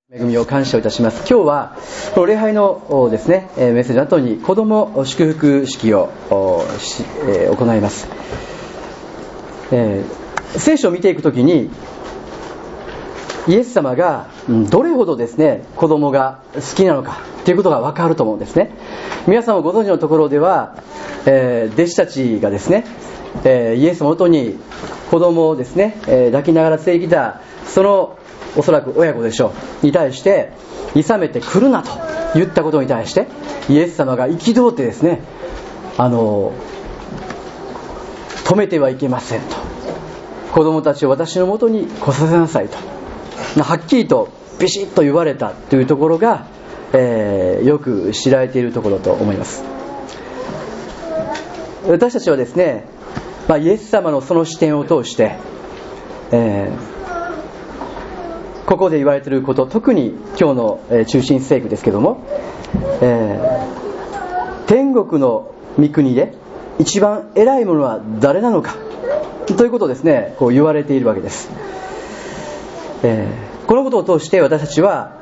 恵みを感謝いたします。今日はこの礼拝のですね、メッセージの後に子供祝福式を行います。聖書を見ていくときにイエス様がどれほどですね子供が好きなのかということが分かると思うんですね。皆さんもご存知のところでは、弟子たちがですね、イエスのもとに子供をですね、抱きながら連れてきたそのおそらく親子でしょうに対して諌めて来るなと言ったことに対してイエス様が憤ってですね、止めてはいけませんと、子供たちを私のもとに来させなさいとはっきりとビシッと言われたというところが、よく知られているところと思います。私たちはですね、イエス様のその視点を通して、ここで言われていること、特に今日の中心聖句ですけども、天国の御国で一番偉いものは誰なのかということをですね、こう言われているわけです。このことを通して私たちは、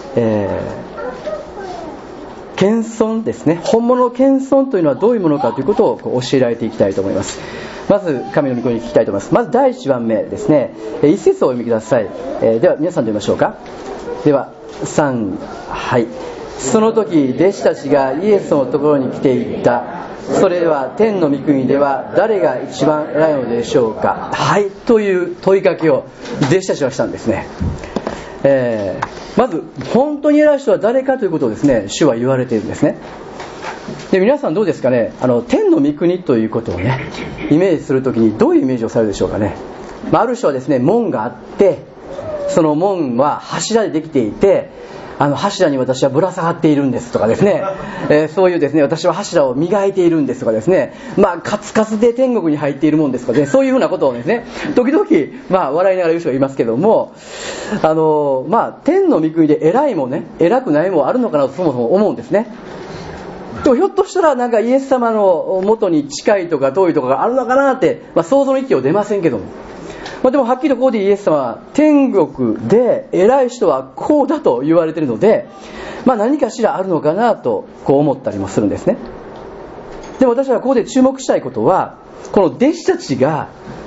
謙遜ですね、本物の謙遜というのはどういうものかということを教えられていきたいと思います。まず神の御声に聞きたいと思います。まず第1番目ですね、一節をお読みください。では皆さんで読みましょうか。では3、はい。その時弟子たちがイエスのところに来ていった。それでは天の御国では誰が一番偉いのでしょうか。はい、という問いかけを弟子たちはしたんですね。まず本当に偉い人は誰かということをですね、主は言われているんですね。で、皆さんどうですかね、天の御国ということをねイメージするときにどういうイメージをされるでしょうかね。ある人はですね、門があって、その門は柱でできていて、柱に私はぶら下がっているんですとかですね、そういうですね、私は柱を磨いているんですとかですね、カツカツで天国に入っているもんですとかね、そういうふうなことをですね時々笑いながら言う人がいますけども、天の御国で偉いもね偉くないもあるのかなとそもそも思うんですね。でもひょっとしたらなんかイエス様の元に近いとか遠いとかがあるのかなって、想像の域を出ませんけども、でもはっきりとここでイエス様は天国で偉い人はこうだと言われているので、何かしらあるのかなとこう思ったりもするんですね。でも私はここで注目したいことは、この弟子たちが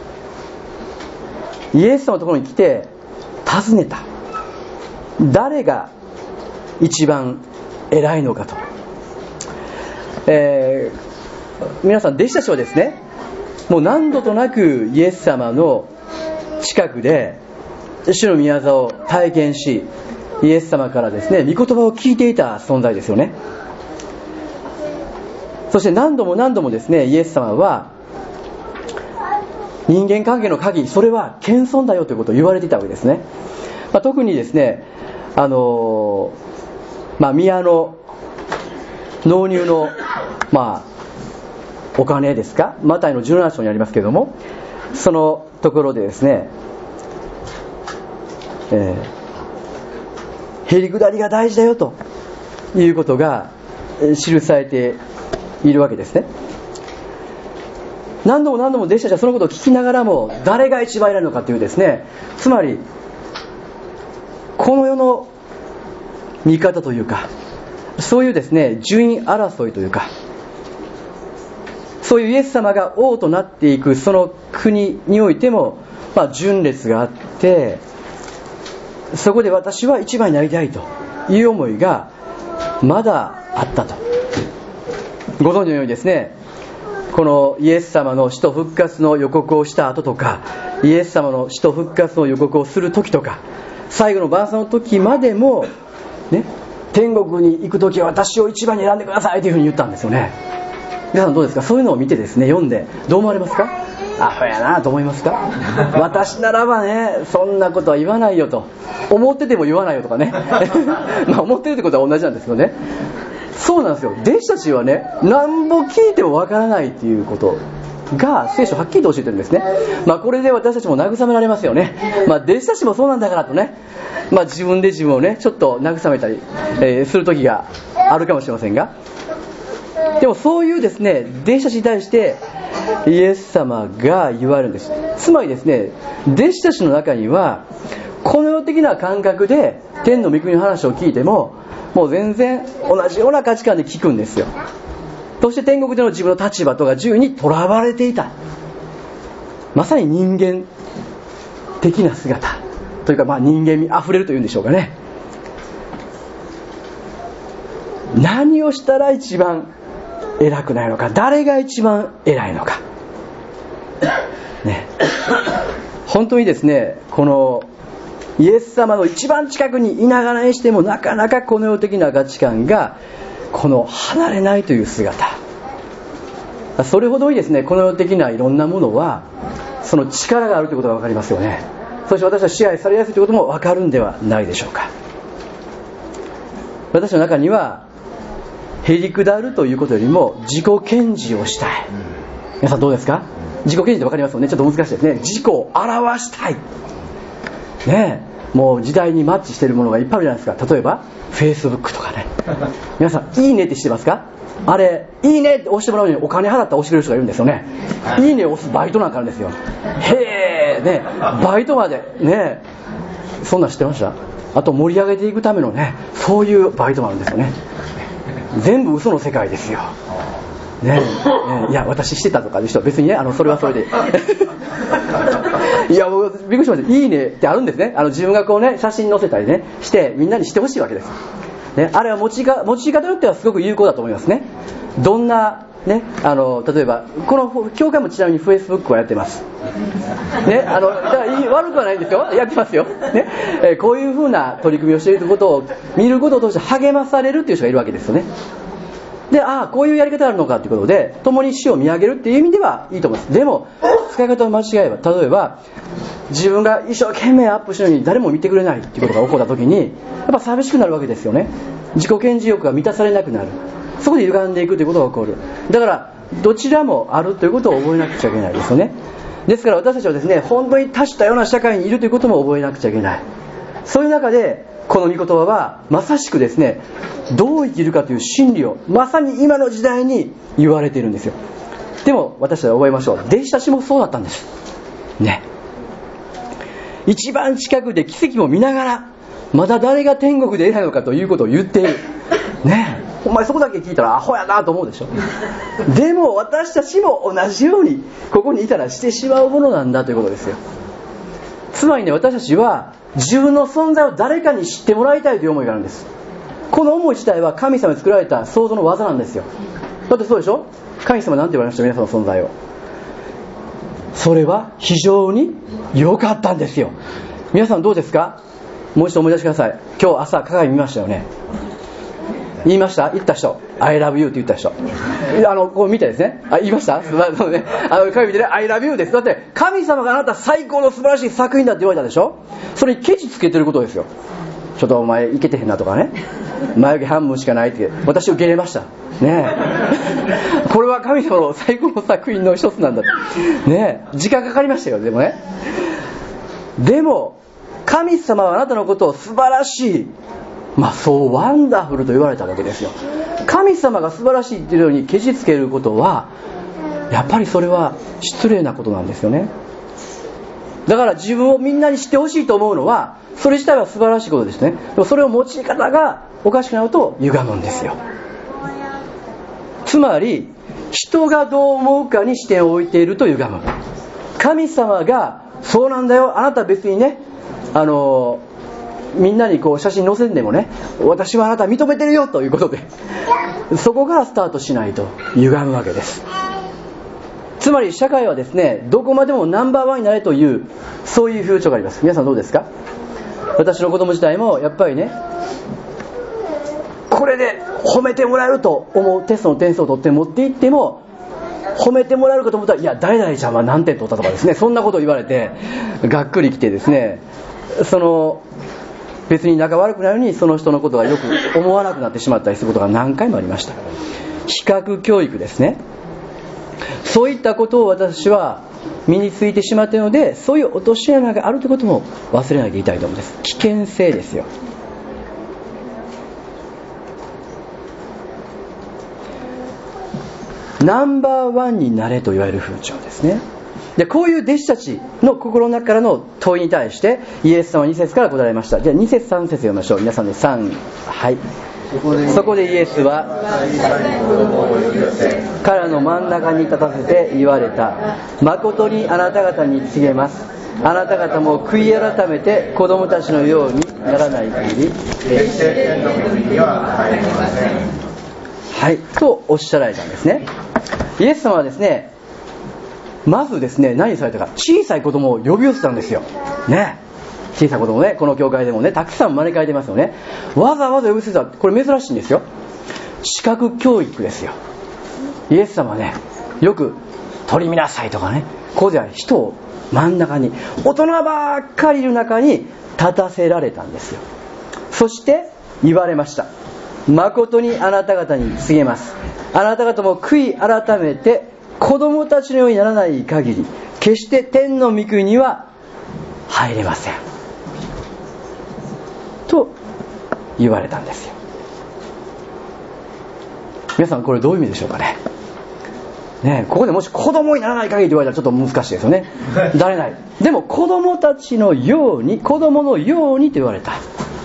イエス様のところに来て尋ねた、誰が一番偉いのかと。皆さん弟子たちはですね、もう何度となくイエス様の近くで主の御業を体験し、イエス様からですね御言葉を聞いていた存在ですよね。そして何度も何度もですね、イエス様は人間関係の鍵、それは謙遜だよということを言われていたわけですね。特にですね、宮の納入のお金ですか、マタイの17章にありますけれども、そのところでですね、へりくだりが大事だよということが記されているわけですね。何度も何度も弟子たちはそのことを聞きながらも、誰が一番偉いのかというですね、つまりこの世の見方というか、そういうですね順位争いというか、そういうイエス様が王となっていくその国においても、順列があって、そこで私は一番になりたいという思いがまだあったと。ご存知のようにですね、このイエス様の死と復活の予告をした後とか、イエス様の死と復活の予告をする時とか、最後の晩餐の時までもね、天国に行く時は私を一番に選んでくださいというふうに言ったんですよね。皆さんどうですか、そういうのを見てですね、読んでどう思われますか。アホやなと思いますか。私ならばね、そんなことは言わないよと、思ってても言わないよとかね思ってるってことは同じなんですけどね。そうなんですよ。弟子たちはね、なんぼ聞いてもわからないっていうことが聖書はっきりと教えてるんですね。これで私たちも慰められますよね。弟子たちもそうなんだからとね、自分で自分をねちょっと慰めたり、する時があるかもしれませんが、でもそういうですね弟子たちに対してイエス様が言われるんです。つまりですね、弟子たちの中にはこの世的な感覚で天の御国の話を聞いても、もう全然同じような価値観で聞くんですよ。そして天国での自分の立場とか自由にとらわれていた、まさに人間的な姿というか、人間味あふれるというんでしょうかね。何をしたら一番偉くないのか、誰が一番偉いのか、ね、本当にですね、このイエス様の一番近くにいながらにしてもなかなかこの世的な価値観がこの離れないという姿、それほどにですね、この世的ないろんなものはその力があるということが分かりますよね。そして私は支配されやすいということも分かるんではないでしょうか。私の中にはへりくだるということよりも自己顕示をしたい。皆さんどうですか？自己顕示って分かりますよね。ちょっと難しいですね。自己を表したいね。もう時代にマッチしているものがいっぱいあるじゃないですか。例えば Facebook とかね。皆さんいいねって知ってますか？あれいいねって押してもらうのにお金払って押してくれる人がいるんですよね。いいねを押すバイトなんかあるんですよ。へーね、バイトまでね。そんなん知ってました？あと盛り上げていくためのね、そういうバイトもあるんですよね。全部嘘の世界ですよね。いや私してたとかいう人は別にね、それはそれでいや僕びっくりしました。いいねってあるんですね。自分がこうね写真載せたりねしてみんなにしてほしいわけですね。あれは持ち方によってはすごく有効だと思いますね。どんなね、例えばこの教会もちなみに Facebook をやってますね。だから悪くはないんですよ。やってますよ、ね。こういう風な取り組みをしているということを見ることを通して励まされるっていう人がいるわけですよね。で、こういうやり方があるのかということで共に死を見上げるっていう意味ではいいと思います。でも使い方を間違えば、例えば自分が一生懸命アップしてるのに誰も見てくれないっていうことが起こった時にやっぱ寂しくなるわけですよね。自己顕示欲が満たされなくなる。そこで歪んでいくということが起こる。だからどちらもあるということを覚えなくちゃいけないですよね。ですから私たちはですね、本当に多種多様な社会にいるということも覚えなくちゃいけない。そういう中でこの御言葉はまさしくですね、どう生きるかという真理をまさに今の時代に言われているんですよ。でも私たちは覚えましょう。弟子たちもそうだったんですね。一番近くで奇跡も見ながらまだ誰が天国で偉いのかということを言っているね。お前そこだけ聞いたらアホやなと思うでしょ。でも私たちも同じようにここにいたらしてしまうものなんだということですよ。つまりね、私たちは自分の存在を誰かに知ってもらいたいという思いがあるんです。この思い自体は神様に作られた創造の技なんですよ。だってそうでしょ。神様なんて言われました？皆さんの存在を。それは非常に良かったんですよ。皆さんどうですか？もう一度思い出してください。今日朝鏡見ましたよね。言いました？言った人 I love you って言った人、こう見てですね、言いました？そうね、鏡見てね I love you です。だって神様があなた最高の素晴らしい作品だって言われたでしょ。それにケチつけてることですよ。ちょっとお前イケてへんなとかね、眉毛半分しかないって私受け入れましたね。これは神様の最高の作品の一つなんだとね。時間かかりましたよ。でもね、でも神様はあなたのことを素晴らしい、そうワンダフルと言われたわけですよ。神様が素晴らしいっていうようにケチつけることはやっぱりそれは失礼なことなんですよね。だから自分をみんなに知ってほしいと思うのはそれ自体は素晴らしいことですね。でもそれを用い方がおかしくなると歪むんですよ。つまり人がどう思うかに視点を置いていると歪む。神様がそうなんだよ、あなた別にね、みんなにこう写真載せんでもね、私はあなた認めてるよということでそこからスタートしないと歪むわけです。つまり社会はですね、どこまでもナンバーワンになれというそういう風潮があります。皆さんどうですか？私の子供自体もやっぱりね、これで褒めてもらえると思うテストの点数を取って持っていっても褒めてもらえるかと思ったら、いや誰々ちゃんは何点取ったとかですね、そんなことを言われてがっくりきてですね、別に仲悪くないのにその人のことがよく思わなくなってしまったりすることが何回もありました。比較教育ですね。そういったことを私は身についてしまっているので、そういう落とし穴があるということも忘れないでいたいと思うんです。危険性ですよ。ナンバーワンになれと言われる風潮ですね。 でこういう弟子たちの心の中からの問いに対してイエス様は2節から答えました。じゃあ2節3節読みましょう。皆さんで3、はい。そこでイエスは彼らの真ん中に立たせて言われた。誠にあなた方に告げます。あなた方も悔い改めて子供たちのようにならない限り決して天の国には入れません。はい、とおっしゃられたんですね。イエス様はですね、まずですね、何されたか、小さい子供を呼び寄せたんですよ。ね。小さい子供ね、この教会でもね、たくさん招かれてますよね。わざわざ呼び寄せた。これ珍しいんですよ。視覚教育ですよ。イエス様はね、よく取り見なさいとかね、こうじゃ人を真ん中に、大人ばっかりいる中に立たせられたんですよ。そして言われました。誠にあなた方に告げます。あなた方も悔い改めて子供たちのようにならない限り決して天の御国には入れませんと言われたんですよ。皆さんこれどういう意味でしょうかね。ね、ここでもし子供にならない限りと言われたらちょっと難しいですよね。なれない。でも子供たちのように、子供のようにと言われた。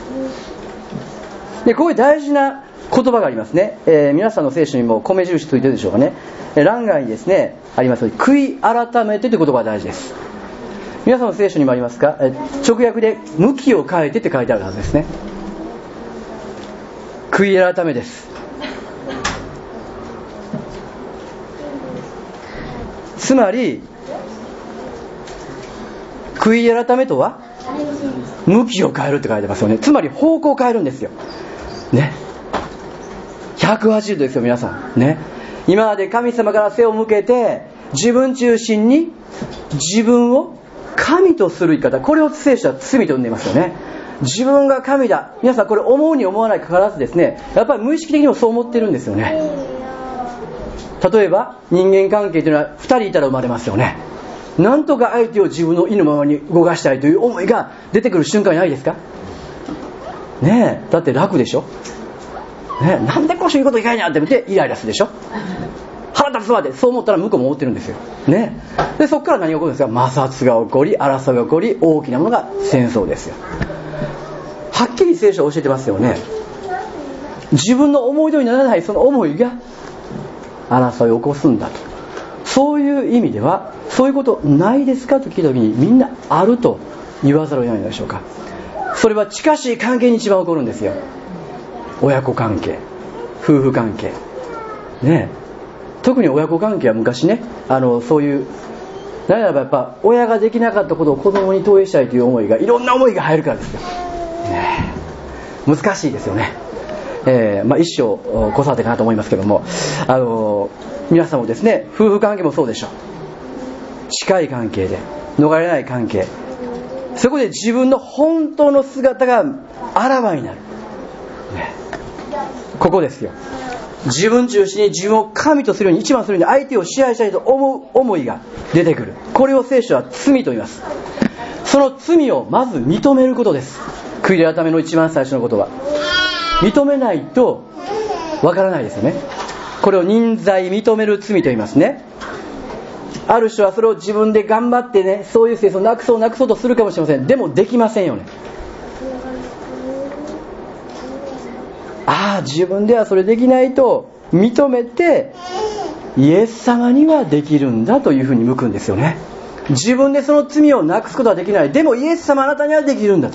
でこういう大事な言葉がありますね。皆さんの聖書にも米印ついてるでしょうかね。欄外にですねありますように、悔い改めてという言葉が大事です。皆さんの聖書にもありますか。直訳で向きを変えてって書いてあるはずですね。悔い改めです。つまり悔い改めとは向きを変えるって書いてますよね。つまり方向を変えるんですよね。180度ですよ皆さんね。今まで神様から背を向けて自分中心に自分を神とする生き方、これを聖書は罪と呼んでいますよね。自分が神だ。皆さんこれ思うに思わないかかわらずですね、やっぱり無意識的にもそう思ってるんですよね。例えば人間関係というのは2人いたら生まれますよね。なんとか相手を自分の意のままに動かしたいという思いが出てくる瞬間ないですかね。えだって楽でしょ、ね、なんでこういうこといかんやって見てイライラするでしょ。腹立つわってそう思ったら向こうも思ってるんですよ、ね、でそこから何が起こるんですか。摩擦が起こり、争いが起こり、大きなものが戦争ですよ。はっきり聖書は教えてますよね。自分の思い通りにならないその思いが争いを起こすんだと。そういう意味ではそういうことないですかと聞いた時にみんなあると言わざるを得ないのでしょうか。それは近しい関係に一番起こるんですよ。親子関係、夫婦関係ね。特に親子関係は昔ね、そういう何ならばやっぱ親ができなかったことを子供に投影したいという思いが、いろんな思いが入るからですよ、ね、難しいですよね。一生子育てかなと思いますけども、皆さんもですね、夫婦関係もそうでしょう。近い関係で逃れない関係、そこで自分の本当の姿があらわになる、ね、ここですよ。自分中心に自分を神とするように、一番するように相手を支配したいと思う思いが出てくる。これを聖書は罪と言います。その罪をまず認めることです。悔い改めの一番最初のことは認めないとわからないですよね。これを認罪、認める罪と言いますね。ある人はそれを自分で頑張ってね、そういう性質をなくそうとするかもしれません。でもできませんよね。自分ではそれできないと認めて、イエス様にはできるんだというふうに向くんですよね。自分でその罪をなくすことはできない。でもイエス様あなたにはできるんだと。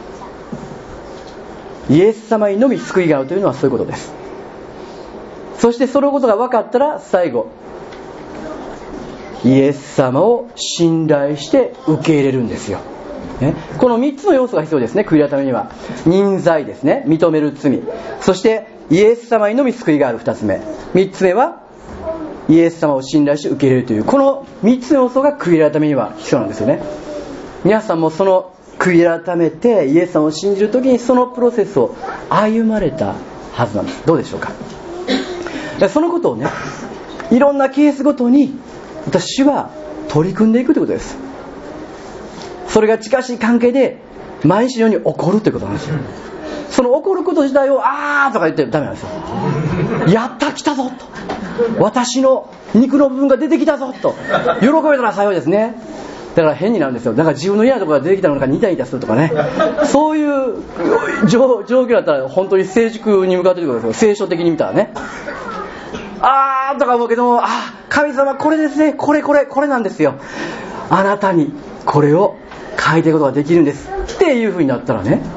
イエス様にのみ救いがあるというのはそういうことです。そしてそのことが分かったら最後、イエス様を信頼して受け入れるんですよ、ね、この3つの要素が必要ですね。悔い改めには認罪ですね、認める罪、そしてイエス様にのみ救いがある2つ目、3つ目はイエス様を信頼して受け入れるという、この3つの要素が悔い改めには必要なんですよね。皆さんもその悔い改めてイエス様を信じるときにそのプロセスを歩まれたはずなんです。どうでしょうか。そのことをね、いろんなケースごとに私は取り組んでいくということです。それが近しい関係で毎日のように起こるということなんですよ。その起こること自体をとか言ってダメなんですよ。 やった来たぞと、私の肉の部分が出てきたぞと喜べたら幸いですね。だから変になるんですよ。だから自分の嫌なところが出てきたのかニタニタするとかね、そういう状況だったら本当に成熟に向かっていることですよ。聖書的に見たらね、あーとか思うけども、神様これですね、これなんですよ、あなたにこれを書いていくことができるんですっていう風になったらね、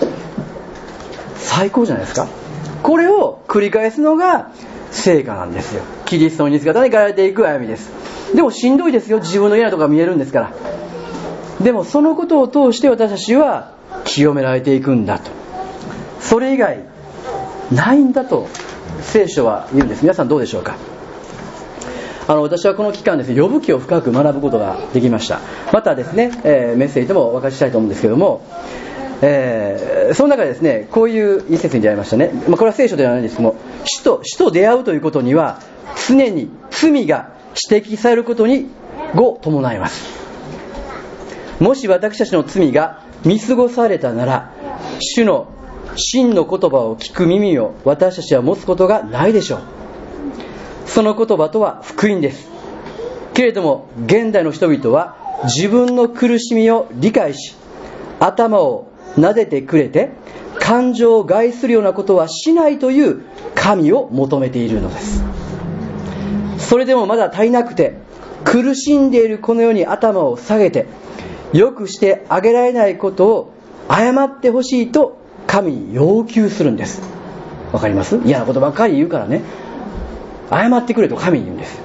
最高じゃないですか。これを繰り返すのが成果なんですよ。キリストの似姿に変えられていく歩みです。でもしんどいですよ。自分の嫌なところが見えるんですから。でもそのことを通して私たちは清められていくんだと、それ以外ないんだと聖書は言うんです。皆さんどうでしょうか。私はこの期間ですね、呼ぶ記を深く学ぶことができました。またですね、メッセージでもお分かちしたいと思うんですけども、その中でですね、こういう一節に出会いましたね。これは聖書ではないんですけども、死と出会うということには常に罪が指摘されることに伴います。もし私たちの罪が見過ごされたなら、主の真の言葉を聞く耳を私たちは持つことがないでしょう。その言葉とは福音です。けれども現代の人々は自分の苦しみを理解し、頭を撫でてくれて感情を害するようなことはしないという神を求めているのです。それでもまだ足りなくて、苦しんでいるこの世に頭を下げて良くしてあげられないことを謝ってほしいと神に要求するんです。わかります？嫌なことばっかり言うからね、謝ってくれと神に言うんです。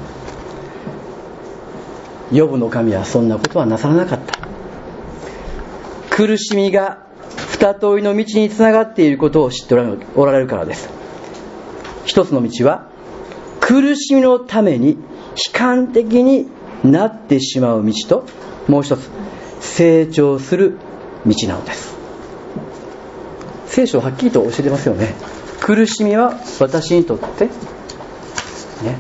ヨブの神はそんなことはなさらなかった。苦しみが二通りの道につながっていることを知っておられるからです。一つの道は苦しみのために悲観的になってしまう道と、もう一つ成長する道なのです。聖書ははっきりと教えてますよね。苦しみは私にとってね、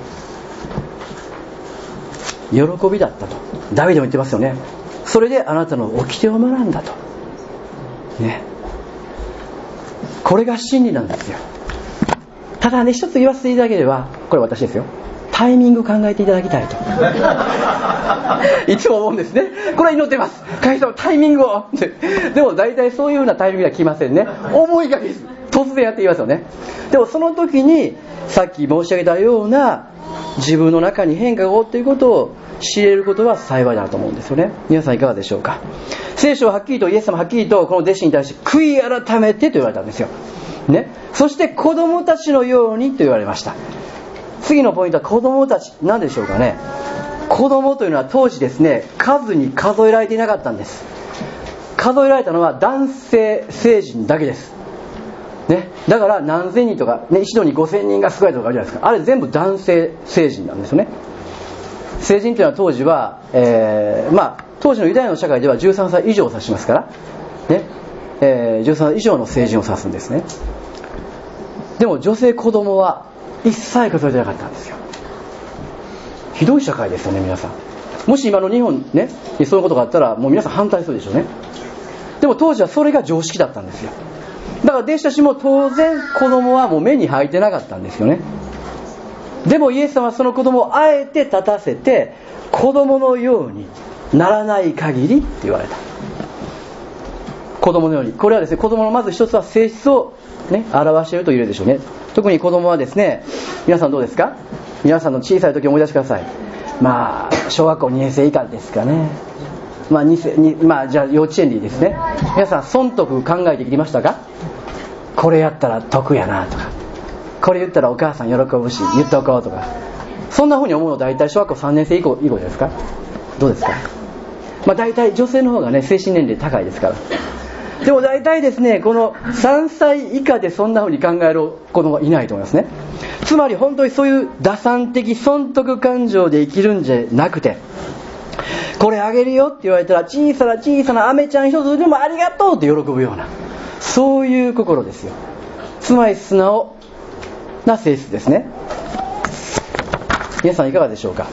喜びだったとダビデも言ってますよね。それであなたの掟を学んだとね、これが真理なんですよ。ただね、一つ言わせていただければ、これ私ですよ、タイミング考えていただきたいといつも思うんですね。これは祈ってます、神様タイミングをでも大体そういうようなタイミングでは来ませんね。思いがけず突然やってきますよね。でもその時にさっき申し上げたような自分の中に変化が起こっていることを知れることは幸いだと思うんですよね。皆さんいかがでしょうか。聖書ははっきりと、イエス様ははっきりとこの弟子に対して悔い改めてと言われたんですよ、ね、そして子供たちのようにと言われました。次のポイントは子供たち、何でしょうかね。子供というのは当時ですね、数に数えられていなかったんです。数えられたのは男性成人だけです、ね、だから何千人とか、ね、一度に5000人が救われたとかあるじゃないですか。あれ全部男性成人なんですよね。成人というのは当時は、当時のユダヤの社会では13歳以上を指しますから、ね13歳以上の成人を指すんですね。でも女性子供は一切数えてなかったんですよ。ひどい社会ですよね皆さん。もし今の日本ねにそういうことがあったらもう皆さん反対するでしょうね。でも当時はそれが常識だったんですよ。だから弟子たちも当然子供はもう目に入ってなかったんですよね。でもイエス様はその子供をあえて立たせて、子供のようにならない限りって言われた。子供のように、これはですね、子供のまず一つは性質を、ね、表していると言えるでしょうね。特に子供はですね、皆さんどうですか。皆さんの小さい時を思い出してください。小学校2年生以下ですかね。じゃあ幼稚園でいいですね。皆さん損得考えてきましたか。これやったら得やなとか、これ言ったらお母さん喜ぶし言っとこうとか、そんな風に思うの大体小学校3年生以降ですか。どうですか。大体女性の方がね精神年齢高いですから。でも大体ですね、この3歳以下でそんな風に考える子供はいないと思いますね。つまり本当にそういう打算的損得感情で生きるんじゃなくて、これあげるよって言われたら小さな飴ちゃん一つでもありがとうって喜ぶような、そういう心ですよ。つまり素直な性質ですね。皆さんいかがでしょうか。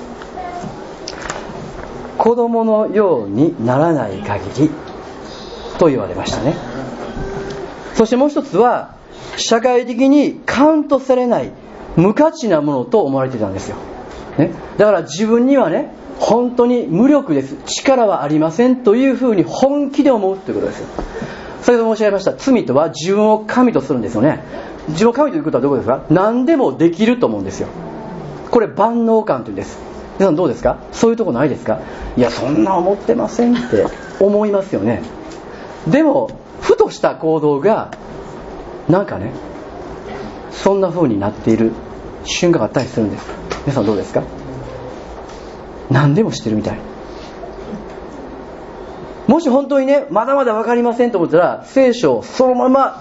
子供のようにならない限りと言われましたね。そしてもう一つは社会的にカウントされない無価値なものと思われていたんですよ、ね、だから自分にはね、本当に無力です、力はありませんというふうに本気で思うということですよ。先ほど申し上げました、罪とは自分を神とするんですよね。自分を神ということはどういうことですか？何でもできると思うんですよ。これ万能感というんです。皆さんどうですか？そういうとこないですか？いや、そんな思ってませんって思いますよね。でもふとした行動がなんかね、そんな風になっている瞬間があったりするんです。皆さんどうですか？何でもしてるみたい。もし本当にね、まだまだ分かりませんと思ったら、聖書をそのまま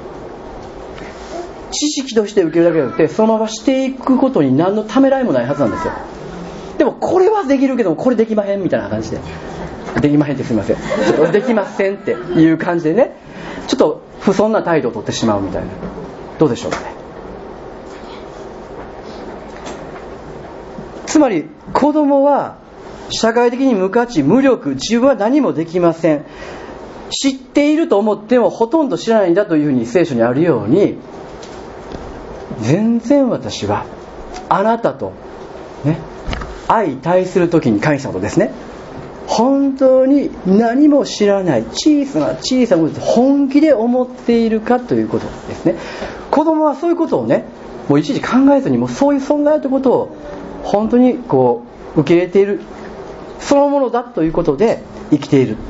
知識として受けるだけじゃなくて、そのまましていくことに何のためらいもないはずなんですよ。でもこれはできるけどもこれできまへんみたいな感じで、できまへんってすみません、ちょっとできませんっていう感じでね、ちょっと不遜な態度を取ってしまうみたいな。どうでしょうかね。つまり子供は社会的に無価値、無力、自分は何もできません、知っていると思ってもほとんど知らないんだというふうに聖書にあるように、全然私はあなたとね、相対するときに神様とですね、本当に何も知らない小さなことで本気で思っているかということですね。子供はそういうことをね、もういちいち考えずに、もうそういう存在ということを本当にこう受け入れている、そのものだということで生きている。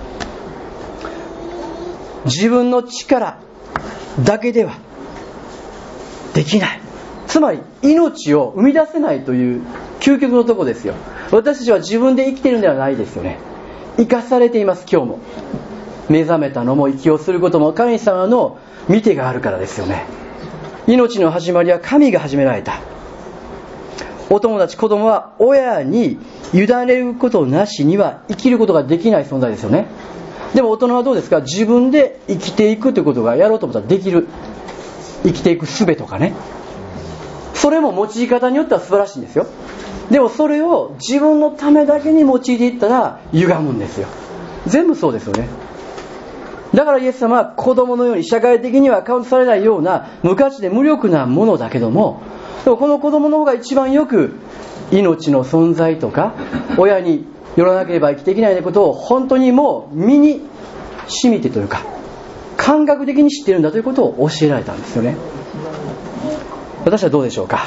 自分の力だけではできない、つまり命を生み出せないという究極のところですよ。私たちは自分で生きているのではないですよね。生かされています。今日も目覚めたのも息をすることも神様の見てがあるからですよね。命の始まりは神が始められた。お友達、子供は親に委ねることなしには生きることができない存在ですよね。でも大人はどうですか？自分で生きていくということがやろうと思ったらできる。生きていく術とかね、それも用い方によっては素晴らしいんですよ。でもそれを自分のためだけに用いていったら歪むんですよ。全部そうですよね。だからイエス様は子供のように社会的にはカウントされないような無価値で無力なものだけども、でもこの子供の方が一番よく命の存在とか親によらなければ生きていけないことを本当にもう身に染みてというか感覚的に知っているんだということを教えられたんですよね。私はどうでしょうか。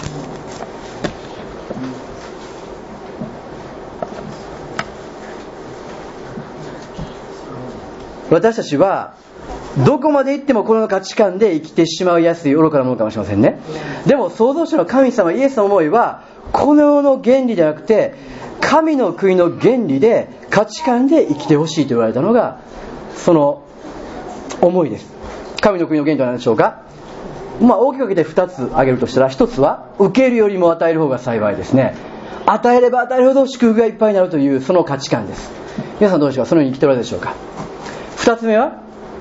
私たちはどこまで行ってもこの価値観で生きてしまいやすい愚かなものかもしれませんね。でも創造主の神様イエスの思いはこの世の原理ではなくて神の国の原理で価値観で生きてほしいと言われたのがその思いです。神の国の原理とは何でしょうか。大きく分けて2つ挙げるとしたら、1つは受けるよりも与える方が幸いですね。与えれば与えるほど祝福がいっぱいになるというその価値観です。皆さんどうでしょうか。そのように生きておられるでしょうか。2つ目は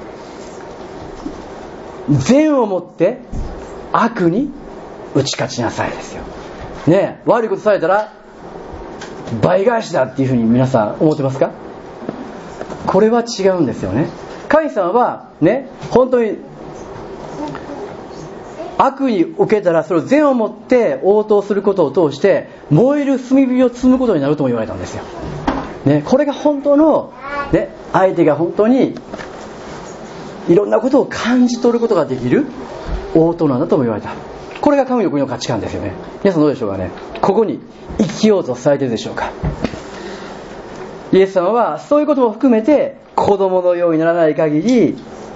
善をもって悪に打ち勝ちなさいですよね。悪いことされたら倍返しだっていうふうに皆さん思ってますか。これは違うんですよね。神様はね、本当に悪に受けたらそれを善をもって応答することを通して燃える炭火を積むことになるとも言われたんですよ、ね、これが本当の、ね、相手が本当にいろんなことを感じ取ることができる応答なんだとも言われた。これが神の国の価値観ですよね。皆さんどうでしょうかね。ここに生きようとされているでしょうか。イエス様はそういうことも含めて子供のようにならない限り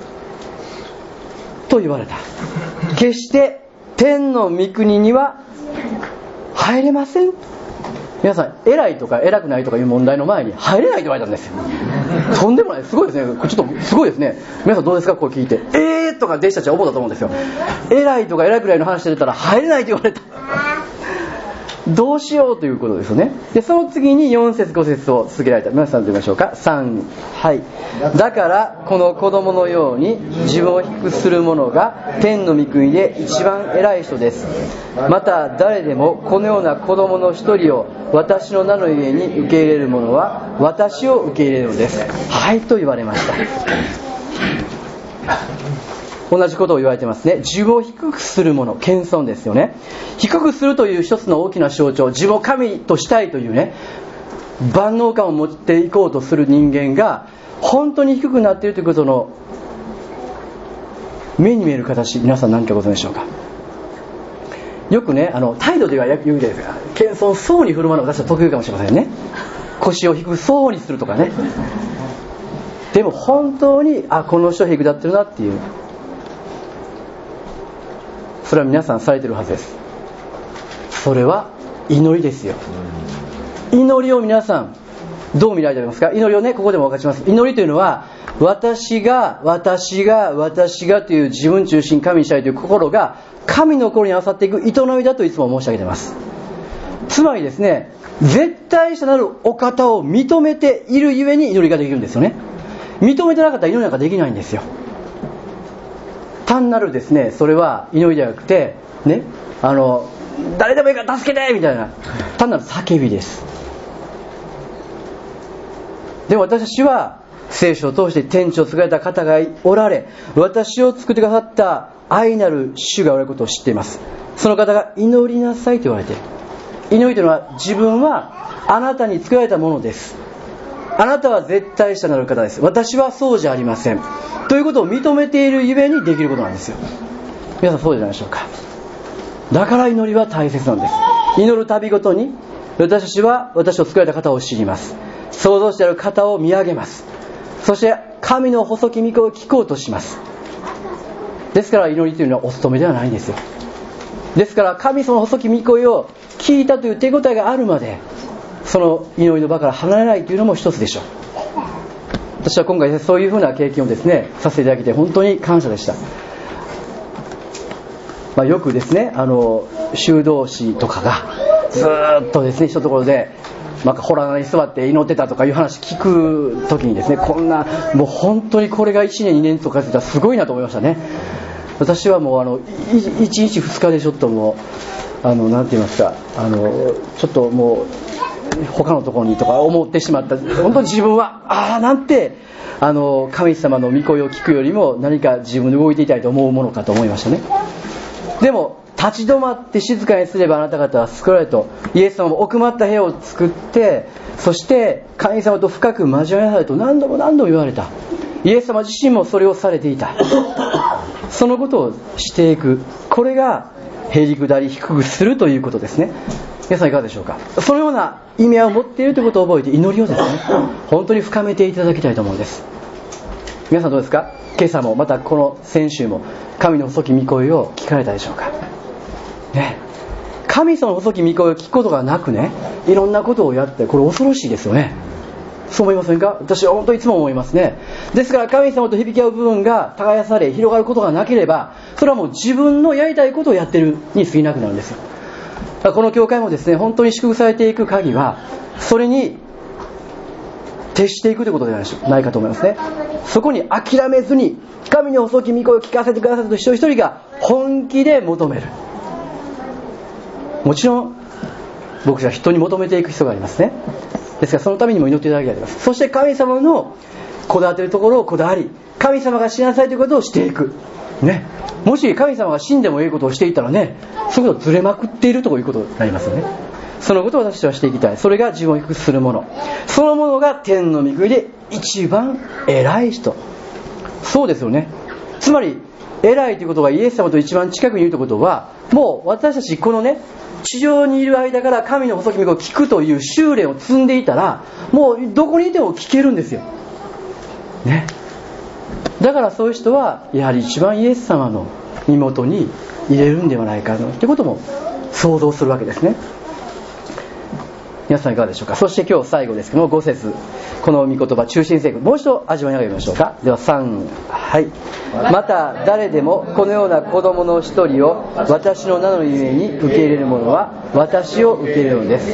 と言われた。決して天の御国には入れません。皆さん偉いとか偉くないとかいう問題の前に入れないと言われたんですよ。とんでもない。すごいですね。ちょっとすごいですね。皆さんどうですか。こう聞いてとか弟子たちは思ったと思うんですよ。偉いとか偉くないの話してたら入れないと言われた。どうしようということですよね。でその次に4節5節を続けられた。皆さんどう見ましょうか。3、はい。だからこの子供のように自分を低くする者が天の御国で一番偉い人です。また誰でもこのような子供の一人を私の名のゆえに受け入れる者は私を受け入れるのです。はいと言われました。 同じことを言われてますね。自分を低くするもの、謙遜ですよね。低くするという一つの大きな象徴、自分を神としたいというね、万能感を持っていこうとする人間が本当に低くなっているということの目に見える形、皆さん何かご存知でしょうか。よくね、態度では言うじゃないですか。謙遜そうに振る舞うのが私は得意かもしれませんね。腰を低そうにするとかね。でも本当にこの人低くなってるなっていう、それは皆さんされてるはずです。それは祈りですよ。祈りを皆さんどう見られていますか。祈りをね、ここでも分かちます。祈りというのは私がという自分中心、神にしたいという心が神の心に合わさっていく営みだといつも申し上げています。つまりですね、絶対者なるお方を認めているゆえに祈りができるんですよね。認めてなかったら祈りなんかできないんですよ。単なるですね、それは祈りではなくてね、誰でもいいから助けてみたいな単なる叫びです。でも私たちは聖書を通して天地を作られた方がおられ、私を作ってくださった愛なる主がおられることを知っています。その方が祈りなさいと言われている。祈りというのは、自分はあなたに作られたものです、あなたは絶対者なる方です、私はそうじゃありませんということを認めているゆえにできることなんですよ。皆さんそうじゃないでしょうか。だから祈りは大切なんです。祈るたびごとに私たちは私を作られた方を知ります。創造主である方を見上げます。そして神の細き御声を聞こうとします。ですから祈りというのはお務めではないんですよ。ですから神その細き御声を聞いたという手応えがあるまで、その祈りの場から離れないというのも一つでしょう。私は今回そういうふうな経験をですねさせていただけて本当に感謝でした。よくですね、修道士とかがずっとですね一ところで洞穴に座って祈ってたとかいう話聞くときにですね、こんなもう本当にこれが1年2年とかって言ったらすごいなと思いましたね。私はもう1日2日でちょっともうなんて言いますか、ちょっともう他のところにとか思ってしまった。本当に自分はなんて神様の御声を聞くよりも何か自分で動いていたいと思うものかと思いましたね。でも立ち止まって静かにすればあなた方は救われると、イエス様も奥まった部屋を作って、そして神様と深く交わりなさいと何度も言われた。イエス様自身もそれをされていた。そのことをしていく、これがへりくだり低くするということですね。皆さんいかがでしょうか。そのような意味合いを持っているということを覚えて、祈りをですね本当に深めていただきたいと思うんです。皆さんどうですか。今朝もまたこの先週も神の細き御声を聞かれたでしょうかね。神様の細き御声を聞くことがなくね、いろんなことをやって、これ恐ろしいですよね。そう思いませんか。私は本当にいつも思いますね。ですから神様と響き合う部分が耕され広がることがなければ、それはもう自分のやりたいことをやってるに過ぎなくなるんですよ。だからこの教会もですね、本当に祝福されていく鍵はそれに徹していくということではないかと思いますね。そこに諦めずに神の細き御声を聞かせてくださると一人一人が本気で求める。もちろん僕たちは人に求めていく必要がありますね。ですからそのためにも祈っていただきたいと思います。そして神様のこだわっているところをこだわり、神様がしなさいということをしていく、ね、もし神様が死んでもいいことをしていたらね、そういうことをずれまくっているということになりますよね。そのことを私たちはしていきたい。それが自分を低くするもの、そのものが天の御国で一番偉い人。そうですよね。つまり偉いということがイエス様と一番近くにいるということは、もう私たちこのね地上にいる間から神の細き御声を聞くという修練を積んでいたら、もうどこにいても聞けるんですよ、ね、だからそういう人はやはり一番イエス様の身元に入れるんではないかということも想像するわけですね。皆さんいかがでしょうか。そして今日最後ですけども、5節、この御言葉中心聖句、もう一度味わいながら読みましょうか。では3、はい。また誰でもこのような子供の一人を私の名のゆえに受け入れる者は私を受け入れるのです。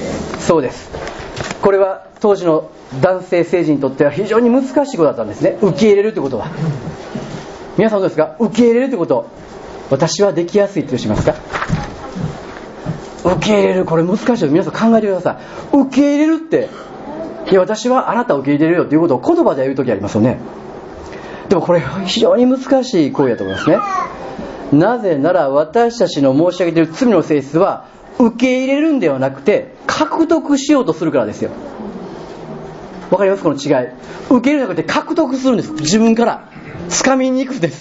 そうです。これは当時の男性聖人にとっては非常に難しいことだったんですね。受け入れるということは。皆さんどうですか。受け入れるということ、私はできやすいとしますか。受け入れる、これ難しいです。皆さん考えてください。受け入れるって、いや私はあなたを受け入れるよということを言葉で言うときありますよね。 でもこれ非常に難しい行為だと思いますね。なぜなら私たちの申し上げている罪の性質は受け入れるんではなくて獲得しようとするからですよ。わかります？この違い。受け入れるんじゃなくて獲得するんです。自分から掴みに行くんです。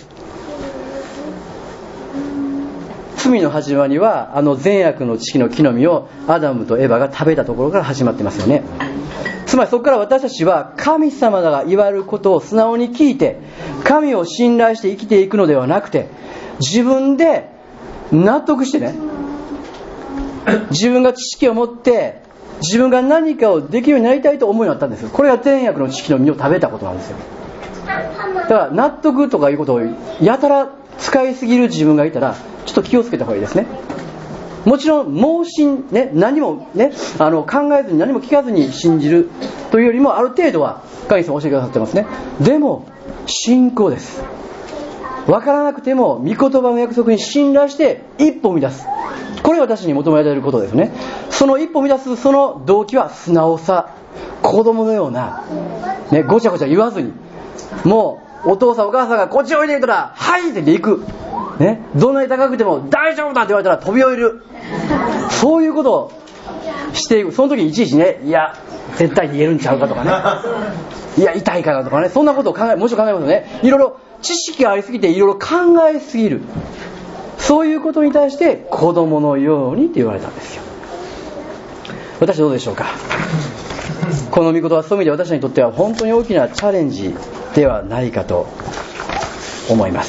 罪の始まりは善悪の知識の木の実をアダムとエバが食べたところから始まってますよね。つまりそこから私たちは神様が言われることを素直に聞いて神を信頼して生きていくのではなくて、自分で納得してね、自分が知識を持って自分が何かをできるようになりたいと思うようになったんですよ。これが善悪の知識の実を食べたことなんですよ。だから納得とかいうことをやたら使いすぎる自分がいたらちょっと気をつけた方がいいですね。もちろん盲信、ね、何も、ね、考えずに何も聞かずに信じるというよりもある程度は神様教えてくださってますね。でも信仰です。分からなくても御言葉の約束に信頼して一歩を踏み出す。これが私に求められていることですね。その一歩を踏み出すその動機は素直さ、子供のような、ね、ごちゃごちゃ言わずに、もうお父さんお母さんがこっちおいで言ったらはいって行く、ね、どんなに高くても大丈夫だって言われたら飛び降りる、そういうことをしていく。その時にいちいちね、いや絶対逃げるんちゃうかとかね、いや痛いかなとかね、そんなことをもちろん考えますよね。いろいろ知識がありすぎていろいろ考えすぎる、そういうことに対して子供のようにって言われたんですよ。私どうでしょうか。この御言葉はそういう意味で私にとっては本当に大きなチャレンジではないかと思います。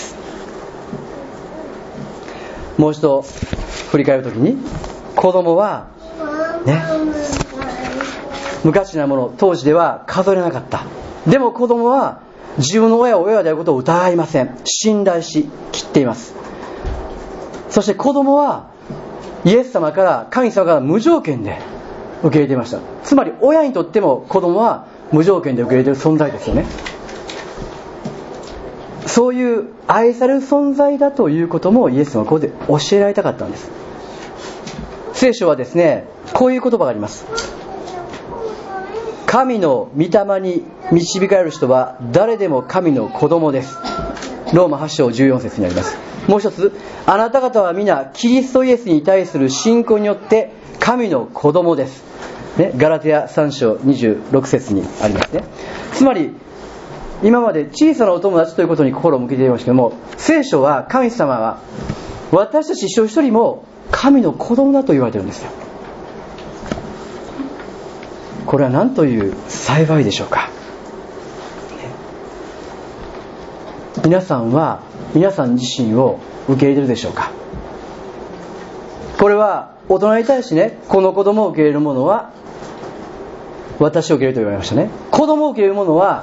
もう一度振り返るときに、子供はね、無価値なもの、当時では数えれなかった。でも子供は自分の親を親であることを疑いません。信頼しきっています。そして子供はイエス様から神様から無条件で受け入れていました。つまり親にとっても子供は無条件で受け入れている存在ですよね。そういう愛される存在だということもイエス様はここで教えられたかったんです。聖書はですね、こういう言葉があります。神の御霊に導かれる人は誰でも神の子供です。ローマ8章14節にあります。もう一つ、あなた方は皆キリストイエスに対する信仰によって神の子供です、ね、ガラテヤ3章26節にありますね。つまり今まで小さなお友達ということに心を向けていましたけども、聖書は神様は私たち一人一人も神の子供だと言われているんですよ。これは何という幸いでしょうか。皆さんは皆さん自身を受け入れているでしょうか。これは大人に対してね、この子供を受け入れる者は私を受け入れると言われましたね。子供を受け入れる者は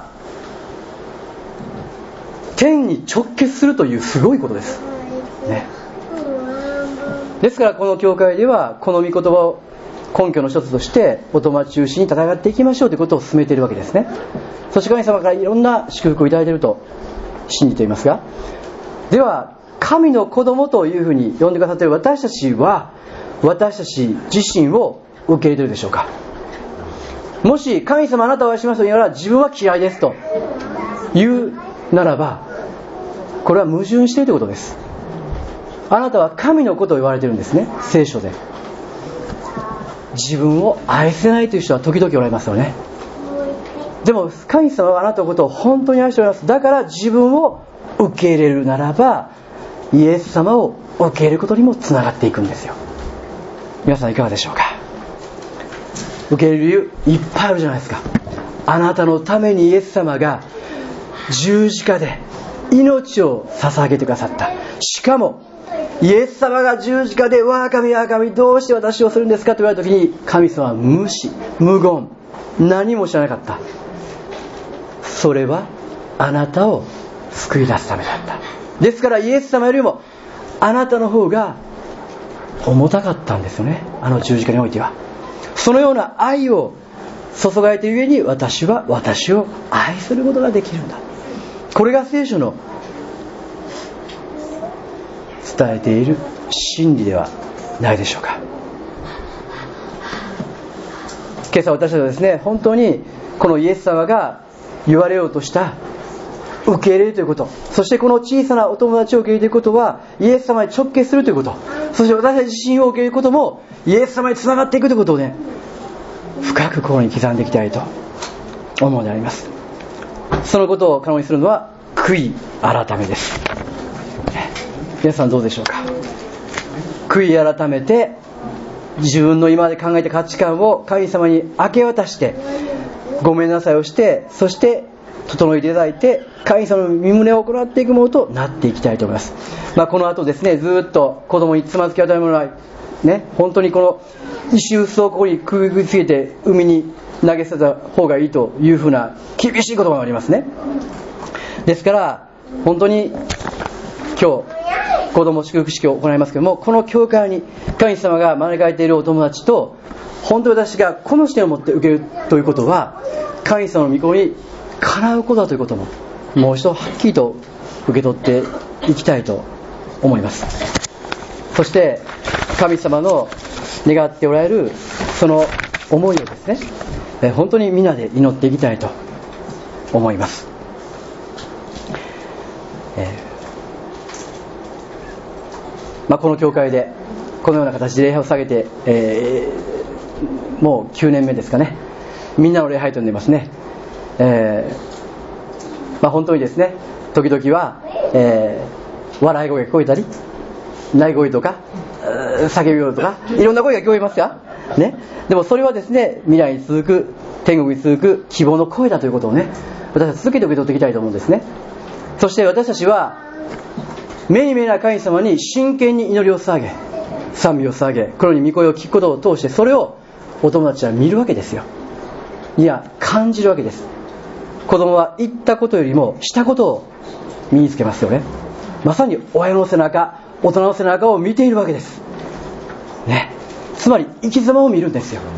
天に直結するというすごいことです、ね、ですからこの教会ではこの御言葉を根拠の一つとしてお友達中心に戦っていきましょうということを進めているわけですね。そして神様からいろんな祝福をいただいていると信じていますが、では神の子供というふうに呼んでくださっている私たちは私たち自身を受け入れているでしょうか。もし神様あなたを愛しますと言いながら自分は嫌いですと言うならば、これは矛盾しているということです。あなたは神の子と言われているんですね。聖書で自分を愛せないという人は時々おられますよね。でも神様はあなたのことを本当に愛しております。だから自分を受け入れるならばイエス様を受け入れることにもつながっていくんですよ。皆さんいかがでしょうか。受け入れる理由いっぱいあるじゃないですか。あなたのためにイエス様が十字架で命を捧げてくださった。しかもイエス様が十字架でわあ神わあ神どうして私をするんですかと言われた時に神様は無視無言何も知らなかった。それはあなたを救い出すためだった。ですからイエス様よりもあなたの方が重たかったんですよね。あの十字架においてはそのような愛を注がれているゆえに私は私を愛することができるんだ。これが聖書の伝えている真理ではないでしょうか。今朝私たちはですね、本当にこのイエス様が言われようとした受け入れるということ、そしてこの小さなお友達を受け入れるということはイエス様に直結するということ、そして私たち自身を受け入れることもイエス様につながっていくということをね、深く心に刻んでいきたいと思うのであります。そのことを可能にするのは悔い改めです。皆さんどうでしょうか。悔い改めて自分の今まで考えた価値観を神様に明け渡してごめんなさいをして、そして整えていただいて神様の御胸を行っていくものとなっていきたいと思います。この後ですね、ずっと子供につまずき与えるものはね、本当にこの石臼をここにくぐりつけて海に投げ捨てた方がいいというふうな厳しい言葉がありますね。ですから本当に今日子供祝福式を行いますけども、この教会に神様が招かれているお友達と本当に私がこの視点を持って受けるということは神様の御心にかなうことだということももう一度はっきりと受け取っていきたいと思います。そして神様の願っておられるその思いをですね、本当に皆で祈っていきたいと思います。この教会でこのような形で礼拝を下げて、もう9年目ですかね。みんなの礼拝と呼んでいますね。本当にですね、時々は、笑い声が聞こえたり泣い声とか叫び声とかいろんな声が聞こえますか、ね、でもそれはですね、未来に続く天国に続く希望の声だということをね、私は続けて受け取っていきたいと思うんですね。そして私たちは目に見えない神様に真剣に祈りを捧げ賛美を捧げ、このように御声を聞くことを通してそれをお友達は見るわけですよ。いや感じるわけです。子供は言ったことよりもしたことを身につけますよね。まさに親の背中、大人の背中を見ているわけですね。つまり生き様を見るんですよ。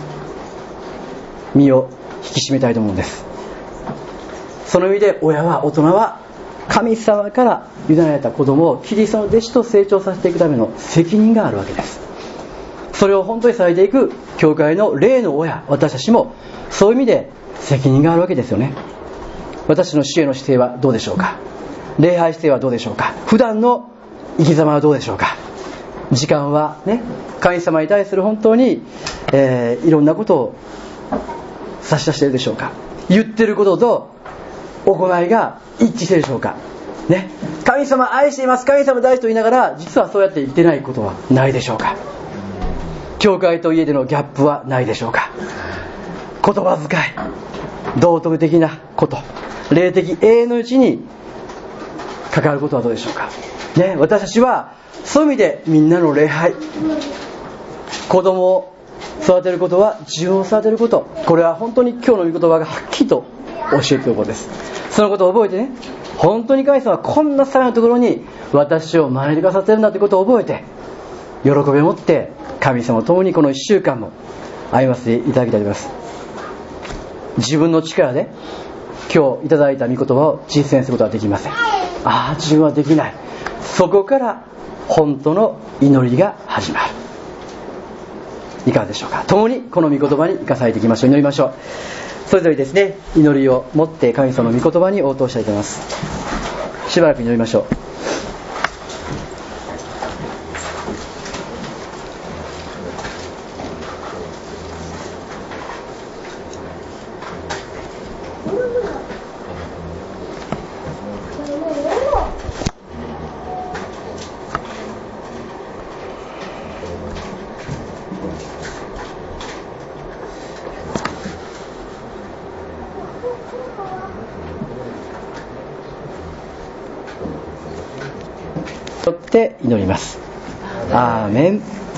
身を引き締めたいと思うんです。その意味で親は、大人は神様から委ねられた子供をキリストの弟子と成長させていくための責任があるわけです。それを本当にされていく教会の霊の親、私たちもそういう意味で責任があるわけですよね。私の主への姿勢はどうでしょうか。礼拝姿勢はどうでしょうか。普段の生き様はどうでしょうか。時間はね、神様に対する本当に、いろんなことを差し出しているでしょうか。言ってることと行いが一致しているでしょうか、ね、神様愛しています、神様大事と言いながら実はそうやって言ってないことはないでしょうか。教会と家でのギャップはないでしょうか。言葉遣い、道徳的なこと、霊的永遠のうちに関わることはどうでしょうか、ね、私たちはそういう意味でみんなの礼拝、子供を育てることは自分を育てること、これは本当に今日の御言葉がはっきりと教えていることです。そのことを覚えてね、本当に神様はこんなさらなるところに私を招いてくださっているんだということを覚えて、喜びを持って神様と共にこの1週間も歩ませていただきたいと思います。自分の力で今日いただいた御言葉を実践することはできません。自分はできない。そこから本当の祈りが始まる。いかがでしょうか。共にこの御言葉に生かされていきましょう。祈りましょう。それぞれですね、祈りを持って神様の御言葉に応答したいと思います。しばらく祈りましょう。祈ります。アーメン。